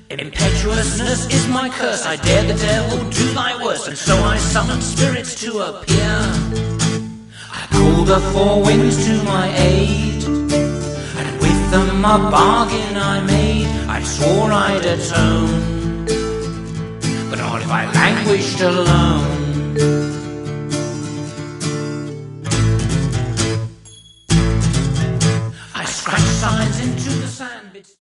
Impetuousness is my curse, I dare the devil do thy worst, and so I summoned spirits to appear. I called the four winds to my aid, and with them a bargain I made. I swore I'd atone, but not if I languished alone.